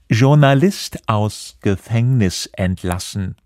Journalist aus Gefängnis entlassen.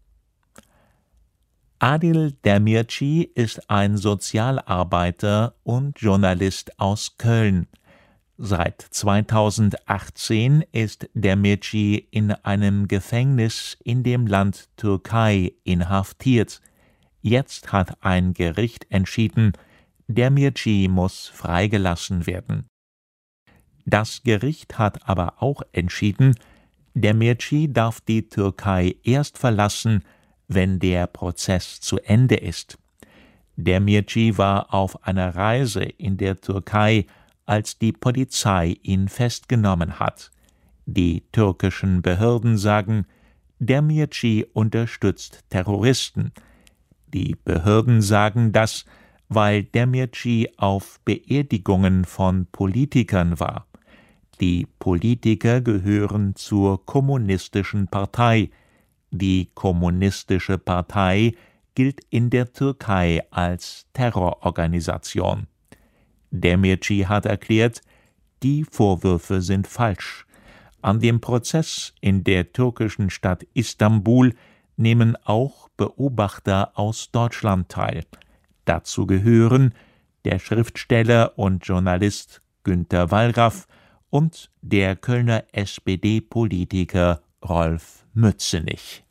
Adil Demirci ist ein Sozialarbeiter und Journalist aus Köln. Seit 2018 ist Demirci in einem Gefängnis in dem Land Türkei inhaftiert. Jetzt hat ein Gericht entschieden, Demirci muss freigelassen werden. Das Gericht hat aber auch entschieden, Demirci darf die Türkei erst verlassen, wenn der Prozess zu Ende ist. Demirci war auf einer Reise in der Türkei, als die Polizei ihn festgenommen hat. Die türkischen Behörden sagen, Demirci unterstützt Terroristen. Die Behörden sagen das, weil Demirci auf Beerdigungen von Politikern war. Die Politiker gehören zur Kommunistischen Partei. Die Kommunistische Partei gilt in der Türkei als Terrororganisation. Demirci hat erklärt, die Vorwürfe sind falsch. An dem Prozess in der türkischen Stadt Istanbul nehmen auch Beobachter aus Deutschland teil. Dazu gehören der Schriftsteller und Journalist Günter Wallraff und der Kölner SPD-Politiker Rolf Mützenich.